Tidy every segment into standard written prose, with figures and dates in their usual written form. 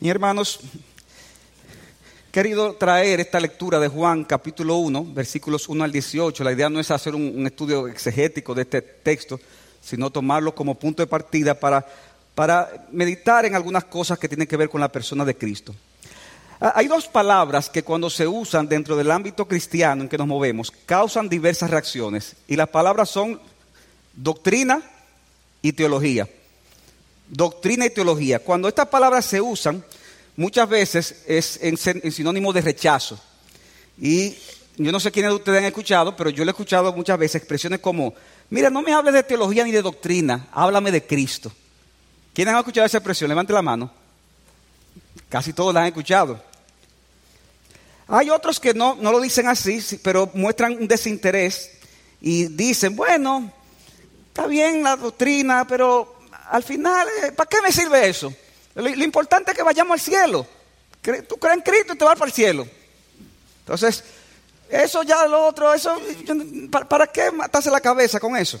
Y hermanos, he querido traer esta lectura de Juan capítulo 1, versículos 1 al 18. La idea no es hacer un estudio exegético de este texto, sino tomarlo como punto de partida para meditar en algunas cosas que tienen que ver con la persona de Cristo. Hay dos palabras que cuando se usan dentro del ámbito cristiano en que nos movemos, causan diversas reacciones. Y las palabras son doctrina y teología. Doctrina y teología. Cuando estas palabras se usan, muchas veces es en sinónimo de rechazo. Y yo no sé quiénes de ustedes han escuchado, pero yo le he escuchado muchas veces expresiones como: mira, no me hables de teología ni de doctrina, háblame de Cristo. ¿Quiénes han escuchado esa expresión? Levante la mano. Casi todos la han escuchado. Hay otros que no lo dicen así, pero muestran un desinterés y dicen: bueno, está bien la doctrina, pero al final, ¿para qué me sirve eso? Lo importante es que vayamos al cielo. Tú crees en Cristo y te vas para el cielo. Entonces, eso ya lo otro, eso, ¿para qué matarse la cabeza con eso?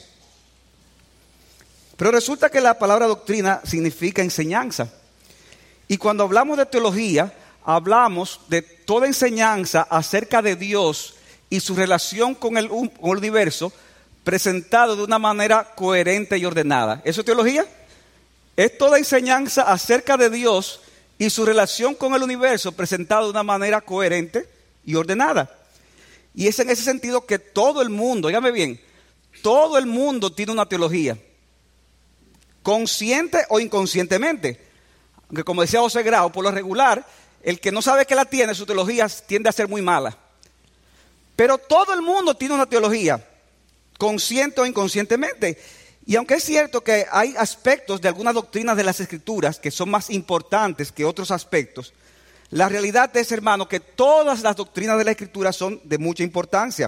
Pero resulta que la palabra doctrina significa enseñanza. Y cuando hablamos de teología, hablamos de toda enseñanza acerca de Dios y su relación con el universo, presentado de una manera coherente y ordenada. ¿Eso es teología? Es toda enseñanza acerca de Dios y su relación con el universo, presentado de una manera coherente y ordenada. Y es en ese sentido que todo el mundo, dígame bien, todo el mundo tiene una teología, consciente o inconscientemente. Aunque, como decía José Grau, por lo regular, el que no sabe que la tiene, su teología tiende a ser muy mala. Pero todo el mundo tiene una teología, consciente o inconscientemente. Y aunque es cierto que hay aspectos de algunas doctrinas de las Escrituras que son más importantes que otros aspectos, la realidad es, hermano, que todas las doctrinas de la Escritura son de mucha importancia.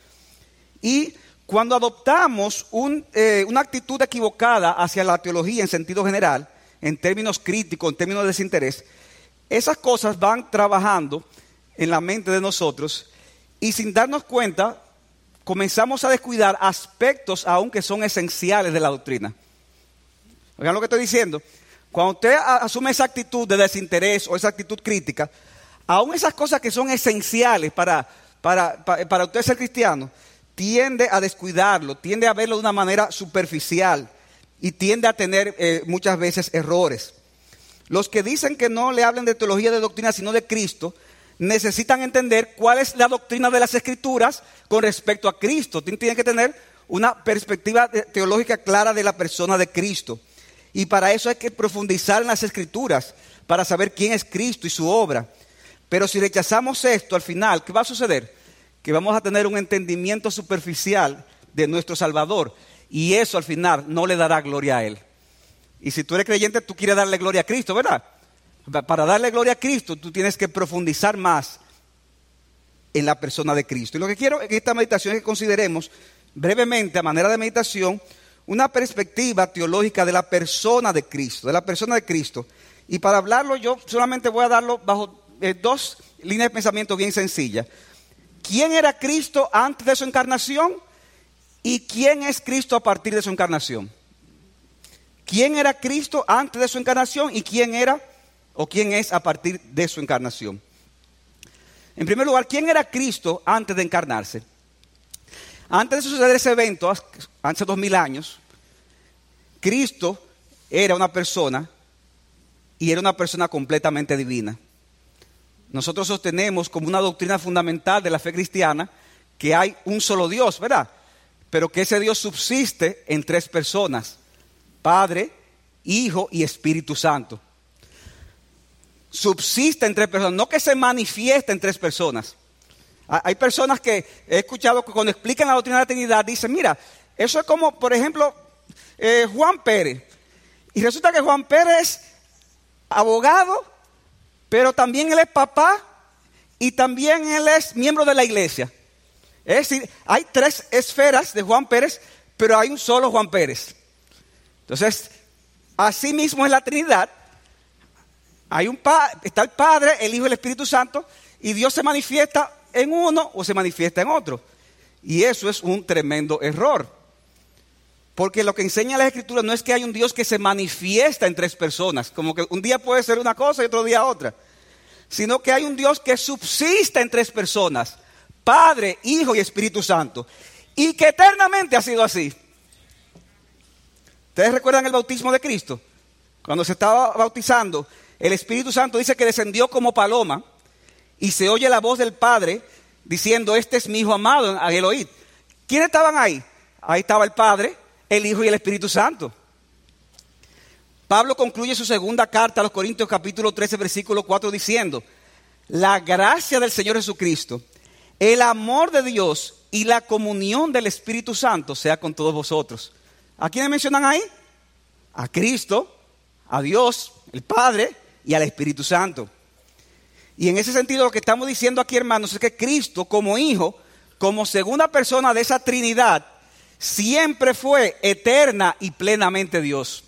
Y cuando adoptamos una actitud equivocada hacia la teología en sentido general, en términos críticos, en términos de desinterés, esas cosas van trabajando en la mente de nosotros y sin darnos cuenta comenzamos a descuidar aspectos aún que son esenciales de la doctrina. Oigan lo que estoy diciendo. Cuando usted asume esa actitud de desinterés o esa actitud crítica, aún esas cosas que son esenciales para usted ser cristiano, tiende a descuidarlo, tiende a verlo de una manera superficial y tiende a tener muchas veces errores. Los que dicen que no le hablen de teología de doctrina sino de Cristo, necesitan entender cuál es la doctrina de las Escrituras con respecto a Cristo. Tienen que tener una perspectiva teológica clara de la persona de Cristo. Y para eso hay que profundizar en las Escrituras, para saber quién es Cristo y su obra. Pero si rechazamos esto, al final, ¿qué va a suceder? Que vamos a tener un entendimiento superficial de nuestro Salvador. Y eso al final no le dará gloria a Él. Y si tú eres creyente, tú quieres darle gloria a Cristo, ¿verdad? Para darle gloria a Cristo, tú tienes que profundizar más en la persona de Cristo. Y lo que quiero en esta meditación es que consideremos brevemente, a manera de meditación, una perspectiva teológica de la persona de Cristo, Y para hablarlo, yo solamente voy a darlo bajo dos líneas de pensamiento bien sencillas. ¿Quién era Cristo antes de su encarnación? ¿Y quién es Cristo a partir de su encarnación? ¿Quién era Cristo antes de su encarnación? ¿Y quién es a partir de su encarnación? En primer lugar, ¿quién era Cristo antes de encarnarse? Antes de suceder ese evento, hace 2000 años, Cristo era una persona y era una persona completamente divina. Nosotros sostenemos como una doctrina fundamental de la fe cristiana que hay un solo Dios, ¿verdad? Pero que ese Dios subsiste en tres personas: Padre, Hijo y Espíritu Santo. Subsiste en tres personas, no que se manifiesta en tres personas. Hay personas que he escuchado que cuando explican la doctrina de la Trinidad dicen: mira, eso es como, por ejemplo, Juan Pérez. Y resulta que Juan Pérez es abogado, pero también él es papá y también él es miembro de la iglesia. Es decir, hay tres esferas de Juan Pérez, pero hay un solo Juan Pérez. Entonces, así mismo es la Trinidad. Está el Padre, el Hijo y el Espíritu Santo, y Dios se manifiesta en uno o se manifiesta en otro. Y eso es un tremendo error. Porque lo que enseña la Escritura no es que hay un Dios que se manifiesta en tres personas, como que un día puede ser una cosa y otro día otra, sino que hay un Dios que subsiste en tres personas, Padre, Hijo y Espíritu Santo, y que eternamente ha sido así. ¿Ustedes recuerdan el bautismo de Cristo? Cuando se estaba bautizando, el Espíritu Santo dice que descendió como paloma y se oye la voz del Padre diciendo: este es mi Hijo amado, a él oíd. ¿Quiénes estaban ahí? Ahí estaba el Padre, el Hijo y el Espíritu Santo. Pablo concluye su segunda carta a los Corintios capítulo 13 versículo 4 diciendo: la gracia del Señor Jesucristo, el amor de Dios y la comunión del Espíritu Santo sea con todos vosotros. ¿A quiénes mencionan ahí? A Cristo, a Dios, el Padre y al Espíritu Santo. Y en ese sentido lo que estamos diciendo aquí, hermanos, es que Cristo como Hijo, como segunda persona de esa Trinidad, siempre fue eterna y plenamente Dios.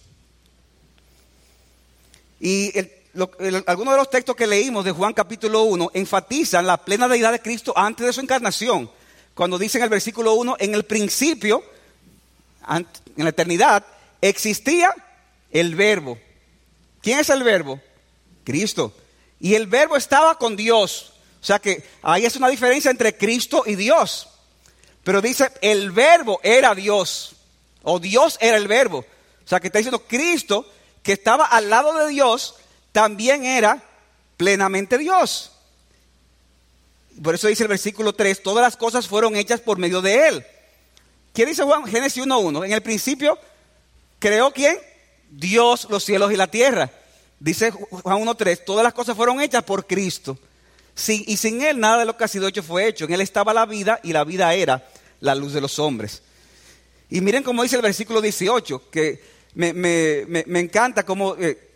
Y algunos de los textos que leímos de Juan capítulo 1 enfatizan la plena deidad de Cristo antes de su encarnación. Cuando dice en el versículo 1, en el principio, en la eternidad, existía el Verbo. ¿Quién es el Verbo? Cristo. Y el Verbo estaba con Dios. O sea que ahí es una diferencia entre Cristo y Dios. Pero dice, el Verbo era Dios. O Dios era el Verbo. O sea que está diciendo Cristo, que estaba al lado de Dios, también era plenamente Dios. Por eso dice el versículo 3, todas las cosas fueron hechas por medio de Él. ¿Qué dice Juan? Génesis 1:1. En el principio, ¿creó quién? Dios los cielos y la tierra. Dice Juan 1:3, todas las cosas fueron hechas por Cristo. Y sin Él nada de lo que ha sido hecho fue hecho. En Él estaba la vida y la vida era la luz de los hombres. Y miren cómo dice el versículo 18, que me encanta como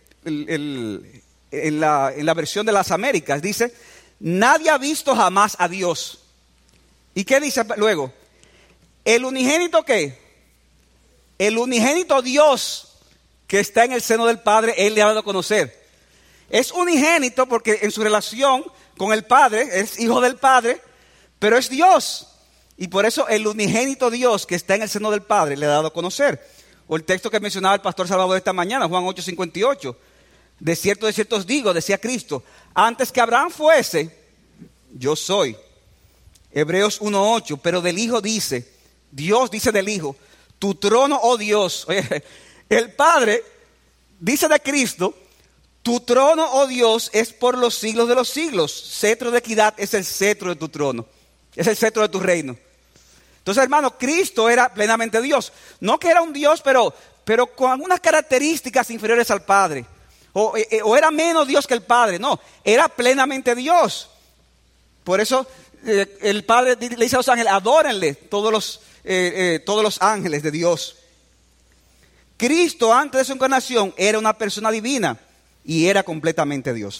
en la versión de las Américas dice, nadie ha visto jamás a Dios. ¿Y qué dice luego? El unigénito ¿qué? El unigénito Dios que está en el seno del Padre, Él le ha dado a conocer. Es unigénito porque en su relación con el Padre, es hijo del Padre, pero es Dios. Y por eso el unigénito Dios que está en el seno del Padre le ha dado a conocer. O el texto que mencionaba el pastor Salvador esta mañana, Juan 8:58. De cierto os digo, decía Cristo, antes que Abraham fuese, yo soy. Hebreos 1:8, pero del Hijo dice, Dios dice del Hijo, tu trono, oh Dios. Oye, el Padre dice de Cristo, tu trono, oh Dios, es por los siglos de los siglos. Cetro de equidad es el cetro de tu trono, es el cetro de tu reino. Entonces, hermano, Cristo era plenamente Dios. No que era un Dios, pero con algunas características inferiores al Padre. O era menos Dios que el Padre. No, era plenamente Dios. Por eso el Padre le dice a los ángeles, adórenle todos los ángeles de Dios. Cristo antes de su encarnación era una persona divina y era completamente Dios.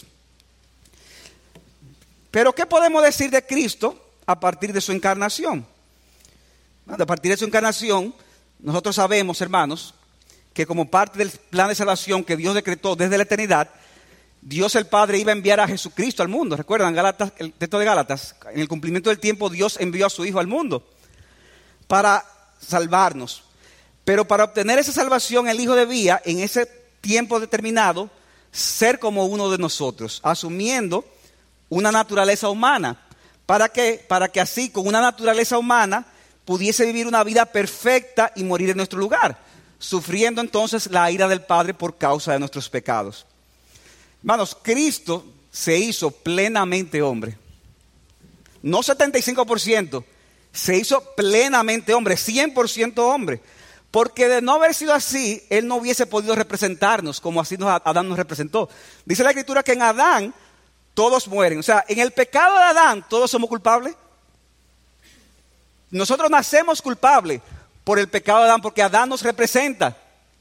Pero ¿qué podemos decir de Cristo a partir de su encarnación? A partir de su encarnación, nosotros sabemos, hermanos, que como parte del plan de salvación que Dios decretó desde la eternidad, Dios el Padre iba a enviar a Jesucristo al mundo. ¿Recuerdan Gálatas, el texto de Gálatas? En el cumplimiento del tiempo, Dios envió a su Hijo al mundo para salvarnos. Pero para obtener esa salvación, el Hijo debía, en ese tiempo determinado, ser como uno de nosotros, asumiendo una naturaleza humana. ¿Para qué? Para que así, con una naturaleza humana, pudiese vivir una vida perfecta y morir en nuestro lugar, sufriendo entonces la ira del Padre por causa de nuestros pecados. Hermanos, Cristo se hizo plenamente hombre. No 75%, se hizo plenamente hombre, 100% hombre. Porque de no haber sido así, Él no hubiese podido representarnos como así Adán nos representó. Dice la Escritura que en Adán todos mueren. O sea, en el pecado de Adán todos somos culpables. Nosotros nacemos culpables por el pecado de Adán, porque Adán nos representa.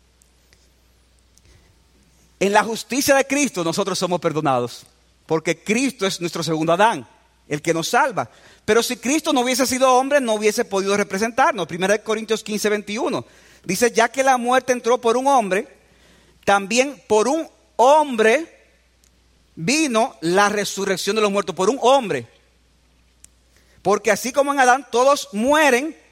En la justicia de Cristo nosotros somos perdonados, porque Cristo es nuestro segundo Adán, el que nos salva. Pero si Cristo no hubiese sido hombre, no hubiese podido representarnos. 1 Corintios 15:21 dice, ya que la muerte entró por un hombre, también por un hombre vino la resurrección de los muertos, por un hombre. Porque así como en Adán todos mueren,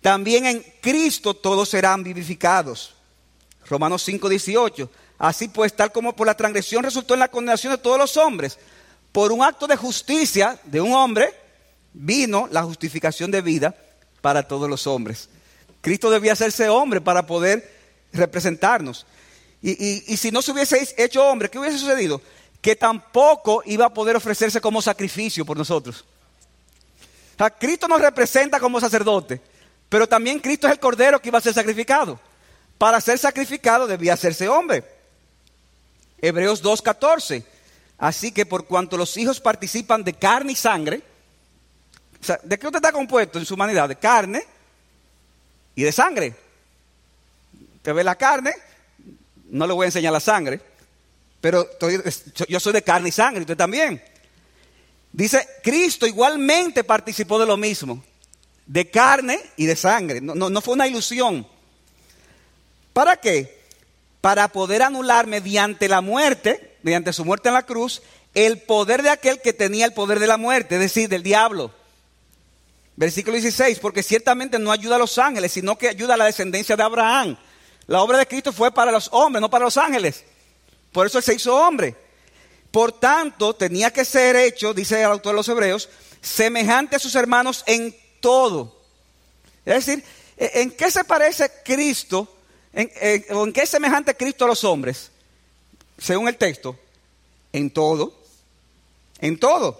también en Cristo todos serán vivificados. Romanos 5:18. Así pues, tal como por la transgresión resultó en la condenación de todos los hombres, por un acto de justicia de un hombre, vino la justificación de vida para todos los hombres. Cristo debía hacerse hombre para poder representarnos. Y si no se hubiese hecho hombre, ¿qué hubiese sucedido? Que tampoco iba a poder ofrecerse como sacrificio por nosotros. O sea, Cristo nos representa como sacerdote, pero también Cristo es el cordero que iba a ser sacrificado. Para ser sacrificado debía hacerse hombre. Hebreos 2:14. Así que por cuanto los hijos participan de carne y sangre, o sea, ¿de qué usted está compuesto en su humanidad? De carne y de sangre. Usted ve la carne, no le voy a enseñar la sangre, pero yo soy de carne y sangre, usted también. Dice, Cristo igualmente participó de lo mismo, de carne y de sangre. No fue una ilusión. ¿Para qué? Para poder anular mediante la muerte, mediante su muerte en la cruz, el poder de aquel que tenía el poder de la muerte, es decir, del diablo. Versículo 16, porque ciertamente no ayuda a los ángeles, sino que ayuda a la descendencia de Abraham. La obra de Cristo fue para los hombres, no para los ángeles. Por eso Él se hizo hombre. Por tanto, tenía que ser hecho, dice el autor de los Hebreos, semejante a sus hermanos en todo. Es decir, ¿en qué se parece Cristo? ¿O en qué es semejante Cristo a los hombres? Según el texto, en todo. En todo.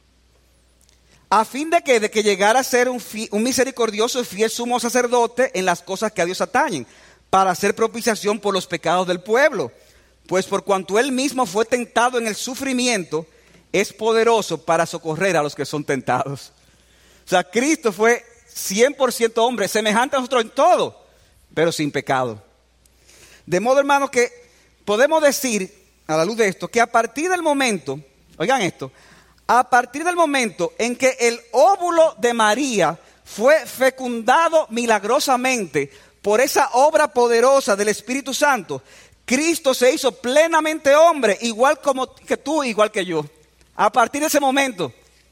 A fin de que llegara a ser un misericordioso y fiel sumo sacerdote en las cosas que a Dios atañen, para hacer propiciación por los pecados del pueblo. Pues por cuanto Él mismo fue tentado en el sufrimiento, es poderoso para socorrer a los que son tentados. O sea, Cristo fue 100% hombre, semejante a nosotros en todo, pero sin pecado. De modo, hermanos, que podemos decir, a la luz de esto, que a partir del momento, oigan esto, a partir del momento en que el óvulo de María fue fecundado milagrosamente por esa obra poderosa del Espíritu Santo, Cristo se hizo plenamente hombre, igual como que tú, igual que yo. A partir de ese momento.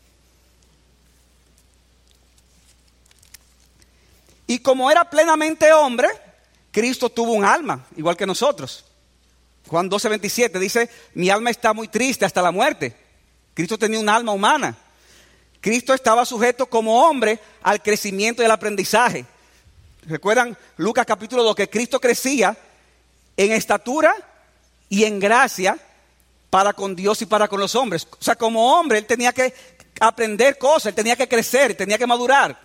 Y como era plenamente hombre, Cristo tuvo un alma, igual que nosotros. Juan 12:27 dice, mi alma está muy triste hasta la muerte. Cristo tenía un alma humana. Cristo estaba sujeto como hombre al crecimiento y al aprendizaje. ¿Recuerdan Lucas capítulo 2? Que Cristo crecía en estatura y en gracia para con Dios y para con los hombres. O sea, como hombre, Él tenía que aprender cosas, Él tenía que crecer, tenía que madurar.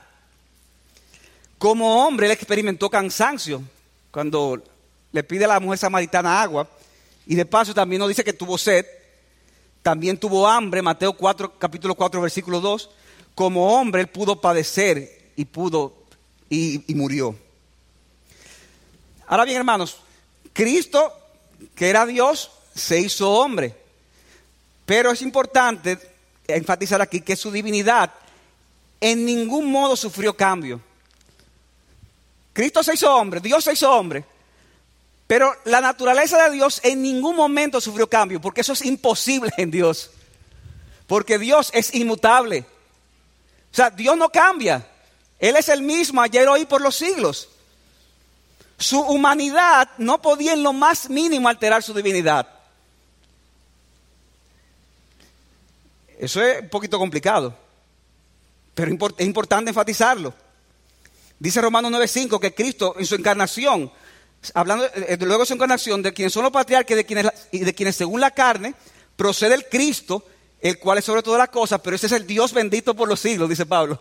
Como hombre, Él experimentó cansancio cuando le pide a la mujer samaritana agua. Y de paso también nos dice que tuvo sed. También tuvo hambre, Mateo 4, capítulo 4, versículo 2. Como hombre, Él pudo padecer y murió. Ahora bien, hermanos, Cristo, que era Dios, se hizo hombre. Pero es importante enfatizar aquí que su divinidad en ningún modo sufrió cambio. Cristo se hizo hombre, Dios se hizo hombre. Pero la naturaleza de Dios en ningún momento sufrió cambio, porque eso es imposible en Dios. Porque Dios es inmutable. O sea, Dios no cambia. Él es el mismo ayer, hoy, por los siglos. Su humanidad no podía en lo más mínimo alterar su divinidad. Eso es un poquito complicado, pero es importante enfatizarlo. Dice Romanos 9:5 que Cristo en su encarnación, hablando luego de su encarnación, de quienes son los patriarcas y de quienes según la carne procede el Cristo, el cual es sobre todas las cosas, pero ese es el Dios bendito por los siglos, dice Pablo.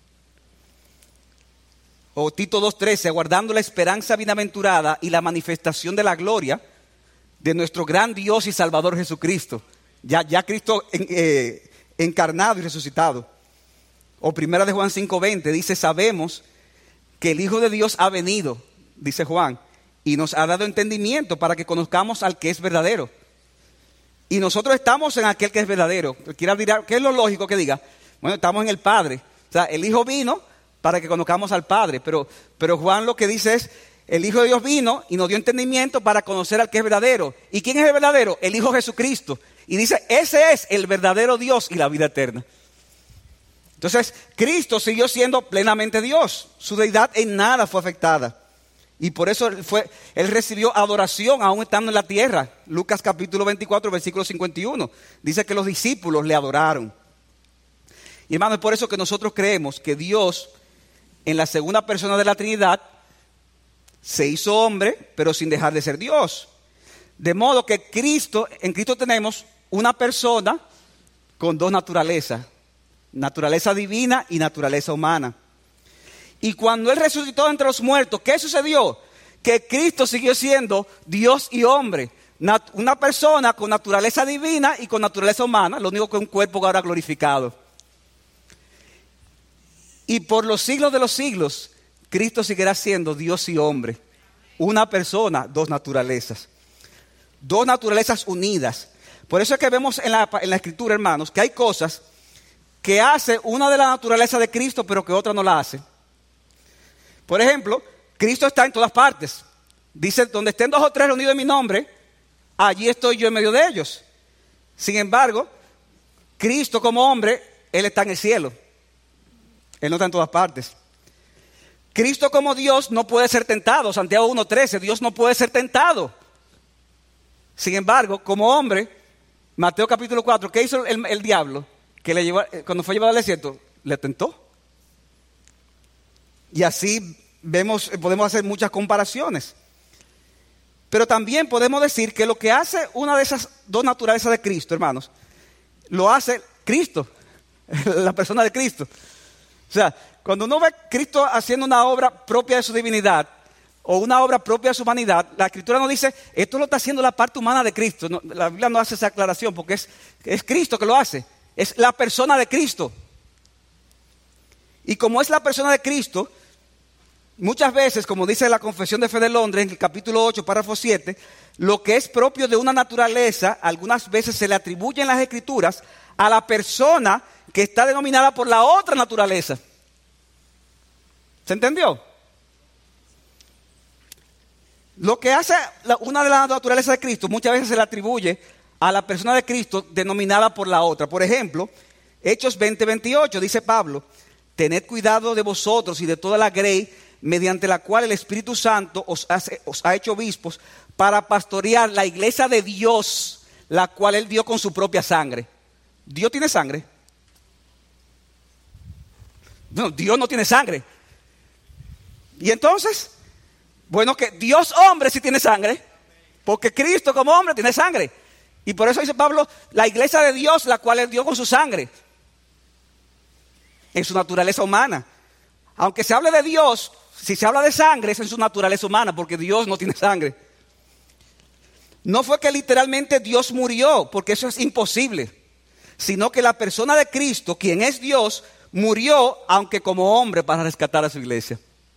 O Tito 2:13, aguardando la esperanza bienaventurada y la manifestación de la gloria de nuestro gran Dios y Salvador Jesucristo. Ya Cristo encarnado y resucitado. O primera de Juan 5:20 dice, sabemos que el Hijo de Dios ha venido, dice Juan, y nos ha dado entendimiento para que conozcamos al que es verdadero. Y nosotros estamos en aquel que es verdadero. Quiero dirá, ¿qué es lo lógico que diga? Bueno, estamos en el Padre. O sea, el Hijo vino para que conozcamos al Padre. Pero Juan lo que dice es, el Hijo de Dios vino y nos dio entendimiento para conocer al que es verdadero. ¿Y quién es el verdadero? El Hijo Jesucristo. Y dice, ese es el verdadero Dios y la vida eterna. Entonces, Cristo siguió siendo plenamente Dios. Su deidad en nada fue afectada. Y por eso Él recibió adoración aún estando en la tierra. Lucas capítulo 24, versículo 51. Dice que los discípulos le adoraron. Y hermanos, es por eso que nosotros creemos que Dios, en la segunda persona de la Trinidad, se hizo hombre, pero sin dejar de ser Dios. De modo que en Cristo tenemos una persona con dos naturalezas. Naturaleza divina y naturaleza humana. Y cuando Él resucitó entre los muertos, ¿qué sucedió? Que Cristo siguió siendo Dios y hombre. Una persona con naturaleza divina y con naturaleza humana, lo único que un cuerpo ahora glorificado. Y por los siglos de los siglos, Cristo seguirá siendo Dios y hombre. Una persona, dos naturalezas. Dos naturalezas unidas. Por eso es que vemos en la Escritura, hermanos, que hay cosas que hace una de la naturaleza de Cristo, pero que otra no la hace. Por ejemplo, Cristo está en todas partes. Dice, donde estén dos o tres reunidos en mi nombre, allí estoy yo en medio de ellos. Sin embargo, Cristo como hombre, Él está en el cielo. Él no está en todas partes. Cristo como Dios no puede ser tentado. Santiago 1:13, Dios no puede ser tentado. Sin embargo, como hombre, Mateo capítulo 4, ¿qué hizo el diablo? Que le llevó, cuando fue llevado al desierto, le tentó. Y así podemos hacer muchas comparaciones. Pero también podemos decir que lo que hace una de esas dos naturalezas de Cristo, hermanos, lo hace Cristo, la persona de Cristo. O sea, cuando uno ve a Cristo haciendo una obra propia de su divinidad o una obra propia de su humanidad, la Escritura nos dice, esto lo está haciendo la parte humana de Cristo. No, la Biblia no hace esa aclaración porque es Cristo que lo hace. Es la persona de Cristo. Y como es la persona de Cristo, muchas veces, como dice la Confesión de Fe de Londres, en el capítulo 8, párrafo 7, lo que es propio de una naturaleza, algunas veces se le atribuye en las Escrituras a la persona que está denominada por la otra naturaleza. ¿Se entendió? Lo que hace una de las naturalezas de Cristo, muchas veces se le atribuye a la persona de Cristo denominada por la otra. Por ejemplo, Hechos 20:28, dice Pablo, tened cuidado de vosotros y de toda la grey mediante la cual el Espíritu Santo os ha hecho obispos para pastorear la iglesia de Dios, la cual Él dio con su propia sangre. ¿Dios tiene sangre? No, Dios no tiene sangre. Y entonces, bueno, que Dios hombre sí tiene sangre, porque Cristo como hombre tiene sangre. Y por eso dice Pablo, la iglesia de Dios, la cual Él dio con su sangre, en su naturaleza humana. Aunque se hable de Dios, si se habla de sangre, es en su naturaleza humana, porque Dios no tiene sangre. No fue que literalmente Dios murió, porque eso es imposible, sino que la persona de Cristo, quien es Dios, murió, aunque como hombre, para rescatar a su iglesia.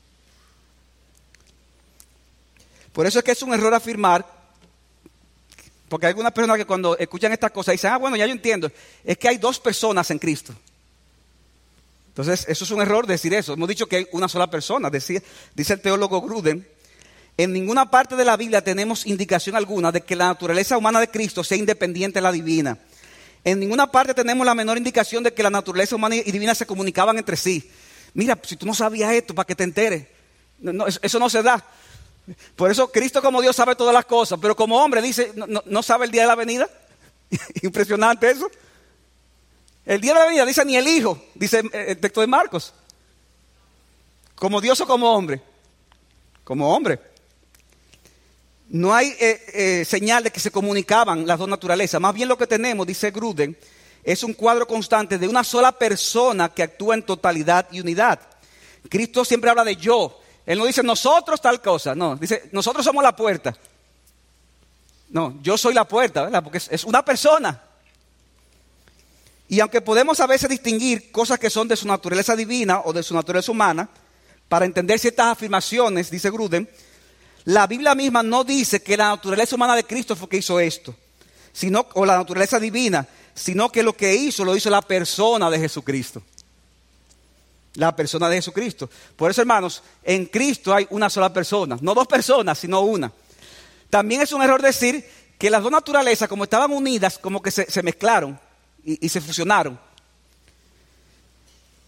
Por eso es que es un error afirmar, porque hay algunas personas que cuando escuchan estas cosas dicen, bueno, ya yo entiendo, es que hay dos personas en Cristo. Entonces, eso es un error decir eso. Hemos dicho que hay una sola persona. Dice el teólogo Gruden, en ninguna parte de la Biblia tenemos indicación alguna de que la naturaleza humana de Cristo sea independiente de la divina. En ninguna parte tenemos la menor indicación de que la naturaleza humana y divina se comunicaban entre sí. Mira, si tú no sabías esto, para que te enteres. No, eso no se da. Por eso Cristo como Dios sabe todas las cosas, pero como hombre dice, no sabe el día de la venida. Impresionante eso. El día de la venida dice ni el Hijo, dice el texto de Marcos. Como Dios o como hombre. Como hombre. No hay señal de que se comunicaban las dos naturalezas. Más bien lo que tenemos, dice Gruden, es un cuadro constante de una sola persona que actúa en totalidad y unidad. Cristo siempre habla de yo. Él no dice nosotros tal cosa. No, dice nosotros somos la puerta. No, yo soy la puerta, ¿verdad? Porque es una persona. Y aunque podemos a veces distinguir cosas que son de su naturaleza divina o de su naturaleza humana, para entender ciertas afirmaciones, dice Gruden, la Biblia misma no dice que la naturaleza humana de Cristo fue que hizo esto, o la naturaleza divina, sino que lo que hizo, lo hizo la persona de Jesucristo. La persona de Jesucristo. Por eso, hermanos, en Cristo hay una sola persona, no dos personas, sino una. También es un error decir que las dos naturalezas, como estaban unidas, como que se mezclaron y se fusionaron.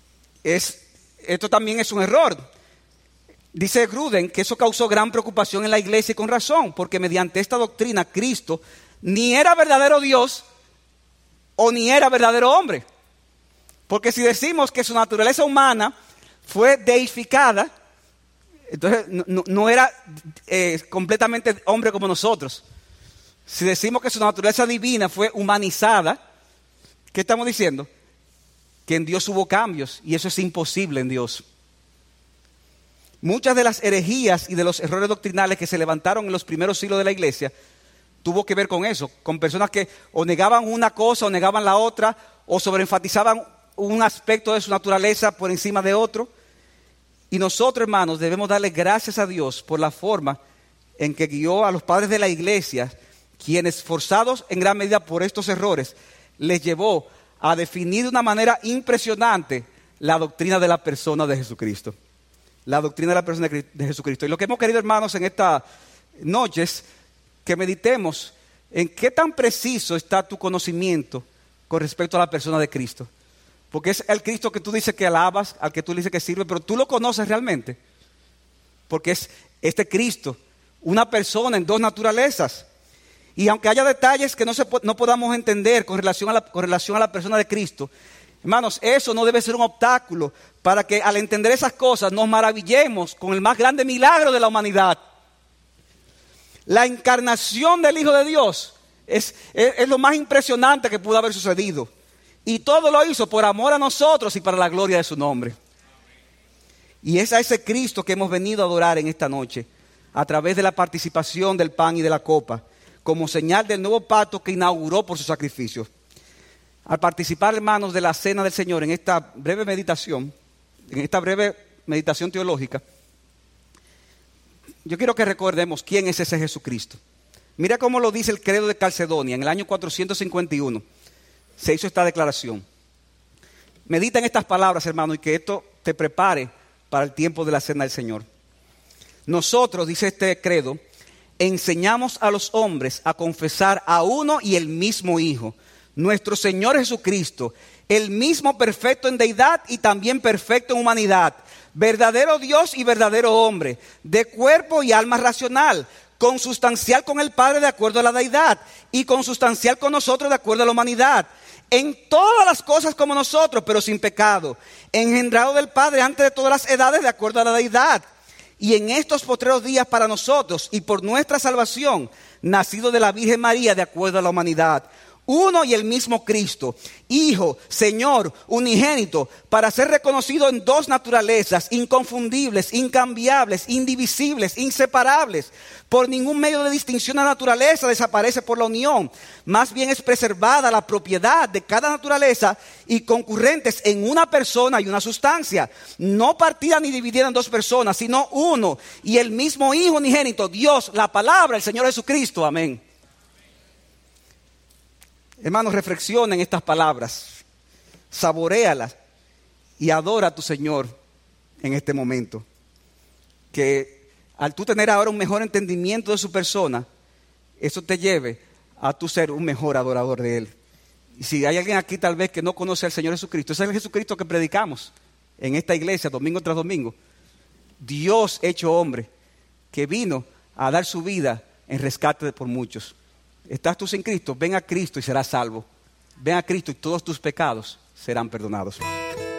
esto también es un error. Dice Gruden que eso causó gran preocupación en la iglesia y con razón, porque mediante esta doctrina Cristo ni era verdadero Dios o ni era verdadero hombre. Porque si decimos que su naturaleza humana fue deificada, entonces no era completamente hombre como nosotros. Si decimos que su naturaleza divina fue humanizada, ¿qué estamos diciendo? Que en Dios hubo cambios y eso es imposible en Dios. Muchas de las herejías y de los errores doctrinales que se levantaron en los primeros siglos de la iglesia tuvo que ver con eso, con personas que o negaban una cosa o negaban la otra, o sobreenfatizaban un aspecto de su naturaleza por encima de otro. Y nosotros, hermanos, debemos darle gracias a Dios por la forma en que guió a los padres de la iglesia, quienes, forzados en gran medida por estos errores, les llevó a definir de una manera impresionante la doctrina de la persona de Jesucristo. La doctrina de la persona de Jesucristo. Y lo que hemos querido, hermanos, en esta noche es que meditemos en qué tan preciso está tu conocimiento con respecto a la persona de Cristo. Porque es el Cristo que tú dices que alabas, al que tú dices que sirve, pero tú lo conoces realmente. Porque es este Cristo, una persona en dos naturalezas. Y aunque haya detalles que no podamos entender con relación a la persona de Cristo, hermanos, eso no debe ser un obstáculo para que al entender esas cosas nos maravillemos con el más grande milagro de la humanidad. La encarnación del Hijo de Dios es lo más impresionante que pudo haber sucedido. Y todo lo hizo por amor a nosotros y para la gloria de su nombre. Y es a ese Cristo que hemos venido a adorar en esta noche, a través de la participación del pan y de la copa, como señal del nuevo pacto que inauguró por su sacrificio. Al participar, hermanos, de la cena del Señor en esta breve meditación teológica, yo quiero que recordemos quién es ese Jesucristo. Mira cómo lo dice el credo de Calcedonia en el año 451. Se hizo esta declaración. Medita en estas palabras, hermano, y que esto te prepare para el tiempo de la cena del Señor. Nosotros, dice este credo, enseñamos a los hombres a confesar a uno y el mismo Hijo, nuestro Señor Jesucristo, el mismo perfecto en deidad y también perfecto en humanidad, verdadero Dios y verdadero hombre, de cuerpo y alma racional, consustancial con el Padre de acuerdo a la deidad y consustancial con nosotros de acuerdo a la humanidad, en todas las cosas como nosotros, pero sin pecado, engendrado del Padre antes de todas las edades de acuerdo a la deidad, y en estos postreros días para nosotros y por nuestra salvación, nacido de la Virgen María de acuerdo a la humanidad, uno y el mismo Cristo, Hijo, Señor, unigénito, para ser reconocido en dos naturalezas, inconfundibles, incambiables, indivisibles, inseparables. Por ningún medio de distinción la naturaleza desaparece por la unión. Más bien es preservada la propiedad de cada naturaleza y concurrentes en una persona y una sustancia. No partida ni dividida en dos personas, sino uno y el mismo Hijo unigénito, Dios, la palabra, el Señor Jesucristo. Amén. Hermanos, reflexiona en estas palabras, saboréalas y adora a tu Señor en este momento. Que al tú tener ahora un mejor entendimiento de su persona, eso te lleve a tu ser un mejor adorador de Él. Y si hay alguien aquí tal vez que no conoce al Señor Jesucristo, ese es el Jesucristo que predicamos en esta iglesia domingo tras domingo. Dios hecho hombre, que vino a dar su vida en rescate por muchos. ¿Estás tú sin Cristo? Ven a Cristo y serás salvo. Ven a Cristo y todos tus pecados serán perdonados.